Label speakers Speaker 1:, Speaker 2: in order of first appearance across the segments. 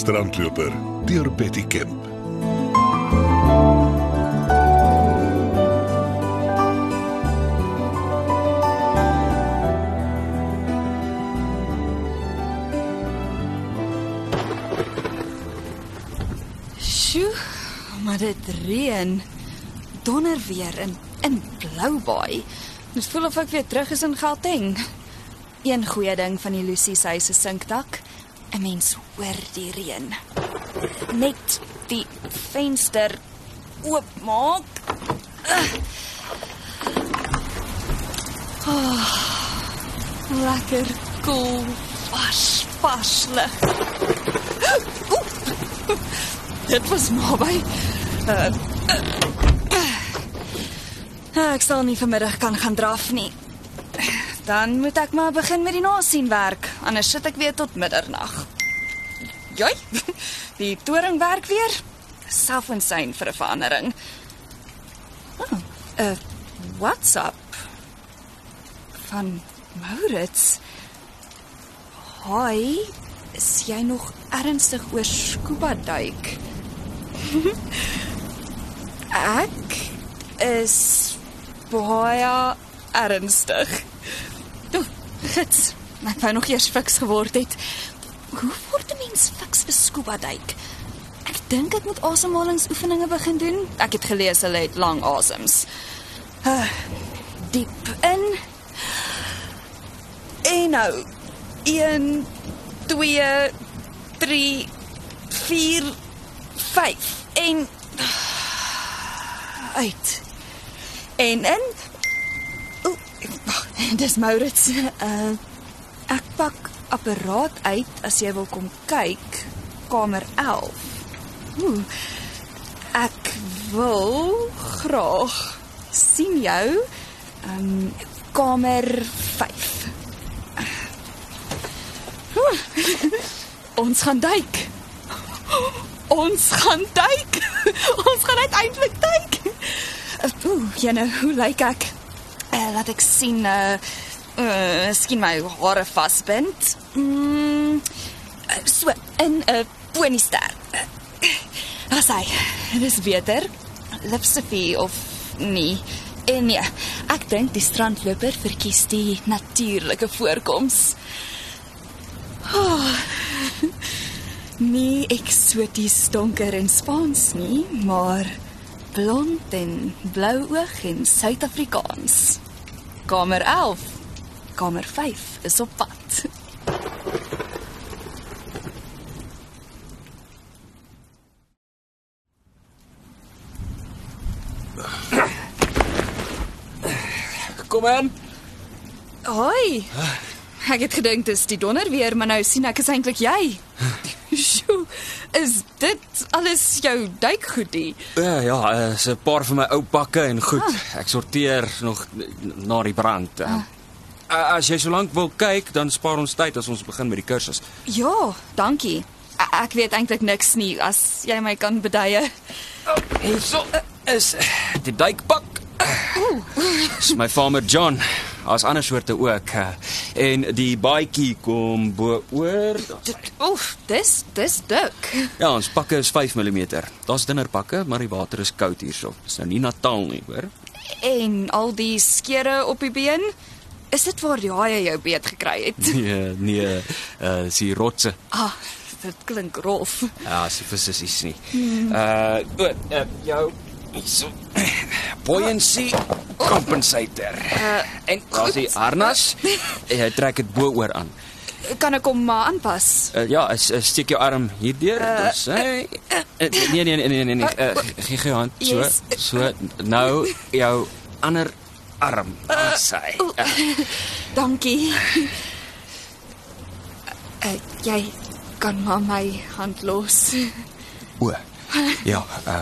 Speaker 1: Strandloper deur Betty Kemp.
Speaker 2: Sjoe, maar dit reën. Donder weer in Bloubaai. Dit voel of ek weer terug is in Gauteng. Een goeie ding van die Lucy se huis se sinkdak, 'n mens hoor die reën. Net die venster oopmaak. Lekker koel, vars lug. Dit was naby. Ek sal nie vanmiddag kan gaan draf nie. Dan moet ek maar begin met die nasienwerk, anders sit ek weer tot middernag. Joi, die toring werk weer. Selfinsyn vir 'n verandering. WhatsApp van Maurits. Hoi, is jy nog ernstig oor scuba duik? Ek is baie ernstig. Gits, ek wou nog eers fiks geword het. Hoe word 'n mens fiks vir scuba duik? Ek dink ek moet asemhalingsoefeninge begin doen. Ek het gelees hulle het lang asems. Diep in. En nou. 1, 2, 3, 4, 5. En uit. En in. Dis Maurits. Ek pak apparaat uit as jy wil kom kyk. Kamer 11. Ek wil graag sien jou. Kamer 5. Ons gaan duik. Ons gaan uiteindelik duik. Jene, hoe lyk ek? Laat ek sien, miskien my hare vasbind. So, in 'n ponyster. As hy, dis beter. Lipsifie of nie. En nee, ek dink die strandloper verkies die natuurlike voorkoms. Nie eksoties donker en Spaans nie, maar blond en blouoog en Suid-Afrikaans. Kamer 11. Kamer 5 is op pad.
Speaker 3: Kom in.
Speaker 2: Hoi. Ek het gedink dis die donder weer, maar nou sien ek is eintlik jy. Sjoe, is dit alles jou duikgoedie?
Speaker 3: Ja, is 'n paar van my ou pakke en goed. Ek sorteer nog na die brand. As jy so lank wil kyk, dan spaar ons tyd as ons begin met die kursus.
Speaker 2: Ja, dankie. Ek weet eintlik niks nie, as jy my kan beduie.
Speaker 3: Hierso is die duikpak. Dis my farmer John. Daar's ander soorte ook. En die baadjie kom bo-oor.
Speaker 2: Dis dik.
Speaker 3: Ja, ons pakke is 5 mm. Daar's dunner pakke, maar die water is koud hierso. Dis nou nie Natal nie, hoor.
Speaker 2: En al die skere op die been, is dit waar die haie jou beet gekry het?
Speaker 3: Nee, is die rotse.
Speaker 2: Dit klink rof.
Speaker 3: Ja, as die visse is nie. Jou hierso buoyancy compensator. En daar's die harnas. Jy trek dit bo-oor aan.
Speaker 2: Kan ek hom maar aanpas?
Speaker 3: Ja, steek jou arm hierdeur. Nee. Gee jou hand. So. Nou jou ander arm. Sy.
Speaker 2: Dankie. Jy kan maar my hand los.
Speaker 3: Ja,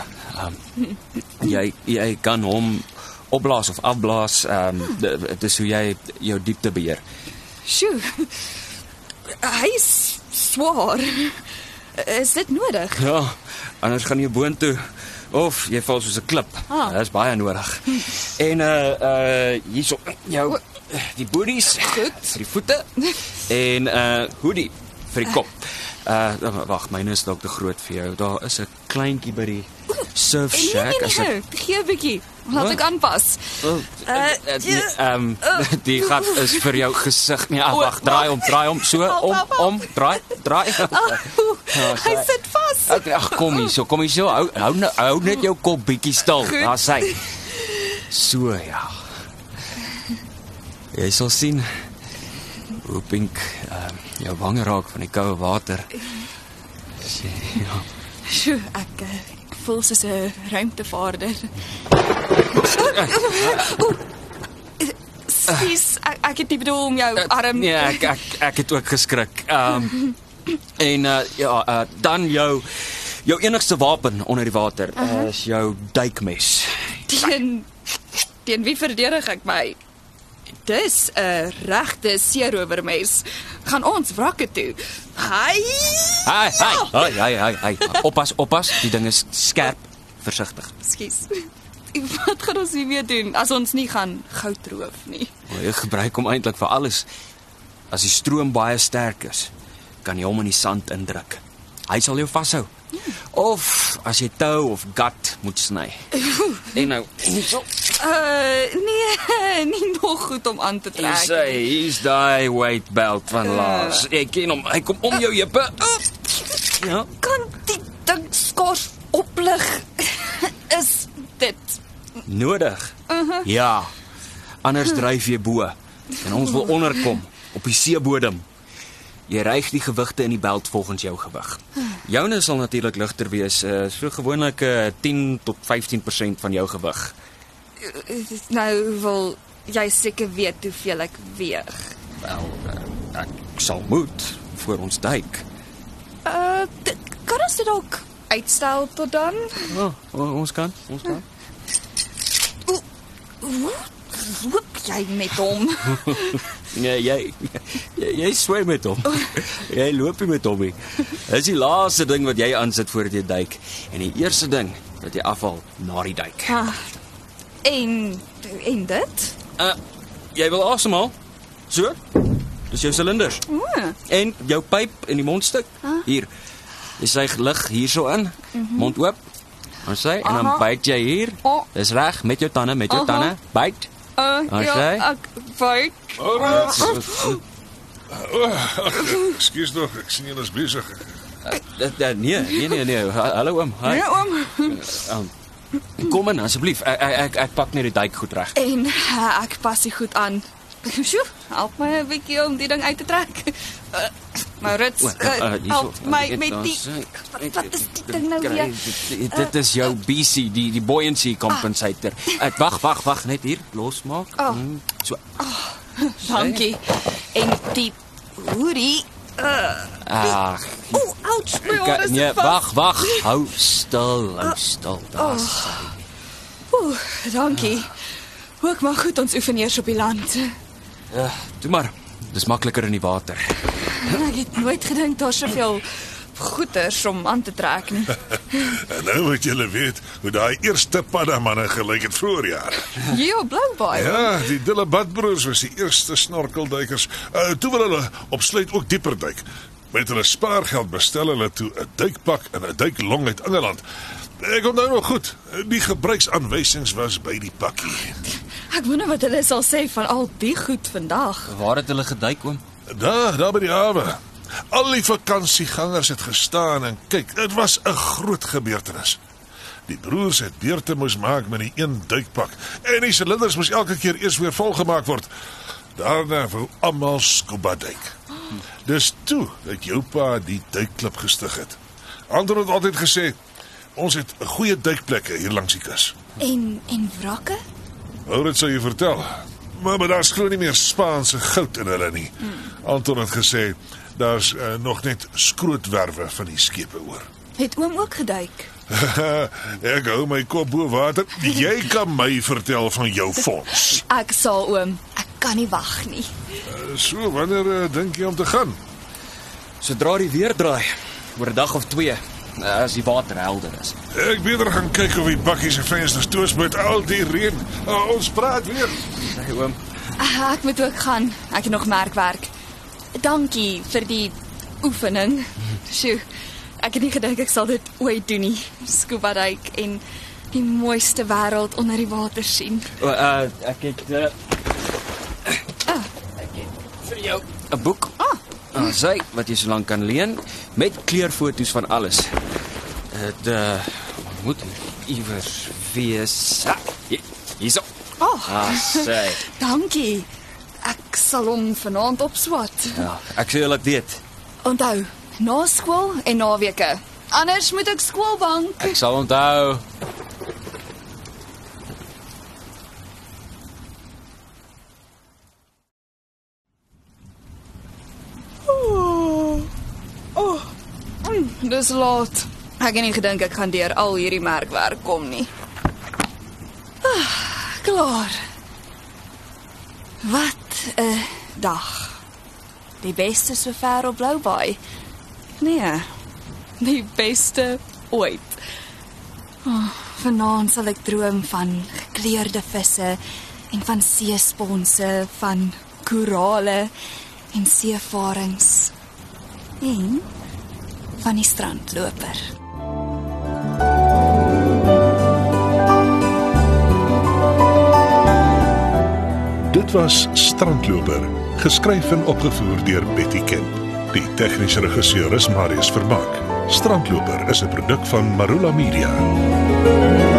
Speaker 3: jy kan hom opblaas of afblaas. Dis hoe jy jou diepte beheer.
Speaker 2: Sjoe. Hy is swaar. Is dit nodig?
Speaker 3: Ja, anders gaan jy boontoe of jy val soos 'n klip. Dit is baie nodig. En hierso jou die booties vir die voete en hoodie vir die kop. Wag, myne is dalk te groot vir jou. Daar is 'n kleintjie by die surf shack.
Speaker 2: Nee, gee 'n bietjie. Laat ek aanpas.
Speaker 3: Die gat is vir jou gesig. Nee, wag, draai om, so, om, draai.
Speaker 2: Hy sit vas.
Speaker 3: Ag, kom hier so. Hou net jou kop bietjie stil. Daar sy. So ja. Jy sal sien hoe pink jou wange raak van die koue water. Ja.
Speaker 2: Sjoe, ek voel soos 'n ruimtevaarder. Skus, ek het nie bedoel om jou arm...
Speaker 3: Nee, ek het ook geskrik. Dan jou enigste wapen onder die water is jou duikmes.
Speaker 2: Teen wie verdedig ek my? Dis 'n regte seerowermes. Gaan ons wrakke toe. Hey!
Speaker 3: Oppas, die ding is skerp, versigtig.
Speaker 2: Skus. Wat gaan ons nie weer doen as ons nie gaan goud roof nie?
Speaker 3: Jy gebruik hom eintlik vir alles. As die stroom baie sterk is, kan jy hom in die sand indruk. Hy sal jou vashou. Of as jy tou of gat moet sny. En nou, so.
Speaker 2: Nee, nie nog goed om aan te trek.
Speaker 3: Hier's daai weight belt van laas. Ek ken hom, hy kom om jou heupe. Ja.
Speaker 2: Kan die ding skors oplig? Is dit
Speaker 3: nodig? Ja. Anders dryf jy bo en ons wil onderkom op die seebodem. Jy ryg die gewigte in die belt volgens jou gewig. Joune sal natuurlik ligter wees, so gewoonlik 10 tot 15% van jou gewig.
Speaker 2: Nou wil jy seker weet hoeveel ek weeg.
Speaker 3: Wel, ek sal moet voor ons duik.
Speaker 2: Kan ons dit ook uitstel tot dan?
Speaker 3: Ons kan.
Speaker 2: Loop jy met hom?
Speaker 3: Nee, jy swem met hom. Jy loop nie met hom nie. Dis die laaste ding wat jy aansit voordat jy duik en die eerste ding wat jy afhaal na die duik.
Speaker 2: En dit?
Speaker 3: Jy wil asemhaal. So? Dis jou silinders. En jou pyp in die mondstuk. Hier. Jy suig lug hierso in, mond oop. En dan byt jy hier. Dis reg met jou tande, byt.
Speaker 4: Ek byt. Ekskuus nog, ek sien julle is besig.
Speaker 3: Nee. Hallo oom.
Speaker 2: Nee, oom.
Speaker 3: Kom in asseblief. Ek pak net die duik goed reg.
Speaker 2: En ek pas dit goed aan. Sjoe, help my 'n bietjie om die ding uit te trek. Maurits, help my met die... Wat is die ding nou weer?
Speaker 3: Dit is jou BC, die buoyancy compensator. Wag, net hier, losmaak. So.
Speaker 2: Dankie. En die hoerie... ouch, my oor is
Speaker 3: nee,
Speaker 2: vas.
Speaker 3: Wag. Hou stil. Daar's sy.
Speaker 2: Dankie. Ook maar goed, ons oefen eers op die land.
Speaker 3: Doe maar. Dis makliker in die water.
Speaker 2: Ek het nooit gedink daar's soveel goeters om aan te trek nie.
Speaker 4: En nou moet julle weet hoe daai eerste paddamanne gelyk het vroeër jare.
Speaker 2: Ja, Bloubaai.
Speaker 4: Ja, die Dillebad-broers was die eerste snorkelduikers. Toe wil hulle op Sluit ook dieper duik. Met hulle spaargeld bestel hulle toe 'n duikpak en 'n duiklong uit Engeland. Ek onthou nog goed, die gebruiksaanwysings was by die pakkie.
Speaker 2: Ek wonder wat hulle sal sê van al die goed vandag.
Speaker 3: Waar het hulle geduik, oom?
Speaker 4: Daar by die hawe. Al die vakansiegangers het gestaan en kyk, dit was 'n groot gebeurtenis. Die broers het beurte moes maak met die een duikpak en die silinders moes elke keer eers weer volgemaak word. Daarna wou almal scuba duik. Dis toe dat jou pa die duikklub gestig het. Anton het altyd gesê, ons het goeie duikplekke hier langs die kus.
Speaker 2: En wrakke?
Speaker 4: Nou, dit sal jy vertel. Maar daar's glo nie meer Spaanse goud in hulle nie. Anton het gesê, daar's nog net skrootwerwe van die skepe oor.
Speaker 2: Het oom ook geduik?
Speaker 4: Ek hou my kop bo water. Jy kan my vertel van jou fonds.
Speaker 2: Ek sal, oom. Ek kan nie wag nie.
Speaker 4: So, wanneer dink jy om te gaan?
Speaker 3: Sodra die weer draai, oor 'n dag of 2, as die water helder is.
Speaker 4: Ek beter gaan kyk of die bakkies se vensters toe is met al die reën. Ons praat weer.
Speaker 3: Hey oom.
Speaker 2: Ek moet ook gaan. Ek het nog merkwerk. Dankie vir die oefening. Sjoe, ek het nie gedink ek sal dit ooit doen nie. Scuba duik en die mooiste wêreld onder die water sien.
Speaker 3: Ek het vir jou 'n boek. Sy wat jy so lank kan leen met kleurfoto's van alles. Dit moet iewers wees. Hierso. Sy.
Speaker 2: Dankie. Ek sal hom vanaand opswat.
Speaker 3: Ja, ek sê laat weet.
Speaker 2: Onthou, na skool en naweke. Anders moet ek skoolbank.
Speaker 3: Ek sal onthou.
Speaker 2: Dis laat. Ek het nie gedink ek gaan deur al hierdie merkwerk kom nie. Klaar. Wat 'n dag. Die beste sover op Bloubaai. Nee, die beste ooit. Vanaand sal ek droom van gekleurde visse en van seesponse, van korale en seevarings. En van die strandloper.
Speaker 4: Dit was Strandloper, geskryf en opgevoer deur Betty Kemp. Die tegniese regisseur is Marius Vermaak. Strandloper is 'n produk van Marula Media.